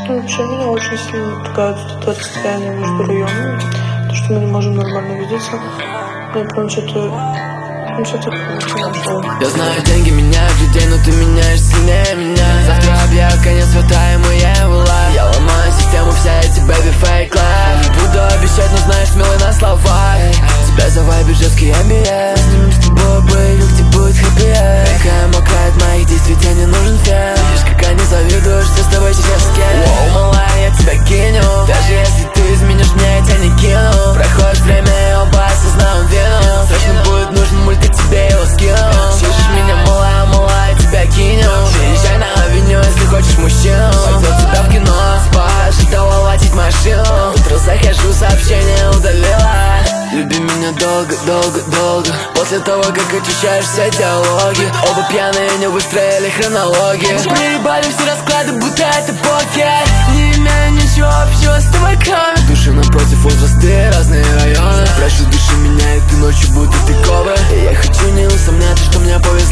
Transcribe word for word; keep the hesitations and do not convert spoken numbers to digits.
Ну, вообще меня очень сильно пугает это расстояние между районами. То, что мы не можем нормально видеться. Я прям что-то... Ну, что-то хорошо. Я знаю, деньги меняют людей, но ты меняешь сильнее меня. Завтра объявят конец света, и моя была. Я ломаю систему, вся эти baby fake life. Не буду обещать, но знаешь, смелый на слова. Тебя завайбит жесткий амбиент. Снимем с тобой боевик, где будет хэппи. Какая мокрая от моих действий, тебе не нужен фен. Видишь, как они завидуют, что с тобой сейчас скин. Воу, малая, я тебя киню. Даже если ты изменишь мне, я тебя не кину. Проходит время, и оба осознаем вину. Срочно будет нужен мульт, я тебе его скину. Слышишь меня, малая, малая, тебя кинем. Приезжай на авеню, если хочешь мужчину. Пойдет тебя в кино, спать, ждала латить машину. Утро захожу, сообщение удалила. Люби меня долго, долго, долго. После того, как очищаешь все диалоги. Оба пьяные, не выстроили хронологии. Проебали все расклады, будто это покер. Не имею ничего общего с тобой, кроме души напротив, возрасты, разные районы. Прошу, души меня, и ты ночью будто ты ковы. И я хочу не усомняться, что мне повезло.